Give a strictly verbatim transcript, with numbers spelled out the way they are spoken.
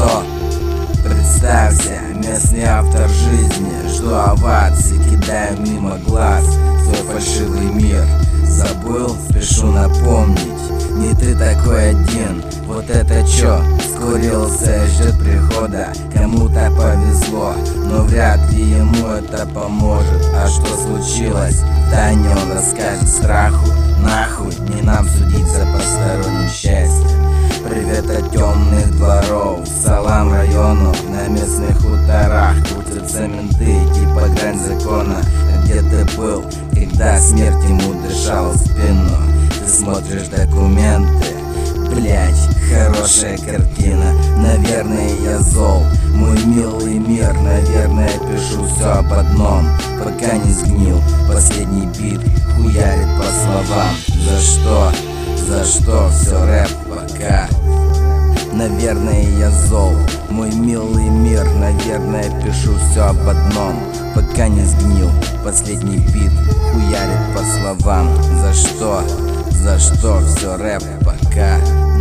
что? Представься, местный автор жизни. Жду оваций, кидаю мимо глаз свой фальшивый мир. Забыл, спешу напомнить, не ты такой один. Вот это чё, скурился и ждет прихода. Кому-то повезло, но вряд ли ему это поможет. А что случилось? Тайне он расскажет страху. Нахуй, не нам судить за посторонним счастьем. Привет от темных дворов, салам району. На местных хуторах крутятся менты, типа грань закона. А где ты был, когда смерть ему дышала в спину? Ты смотришь документы, блять, хорошая картина. Наверное, я зол, мой милый мир. Наверное, пишу все об одном, пока не сгнил. Последний бит хуярит по словам. За что? За что все рэп пока? Наверное, я зол, мой милый мир. Наверное, пишу все об одном, пока не сгнил. Последний бит хуярит по словам. За что? За что все рэп пока?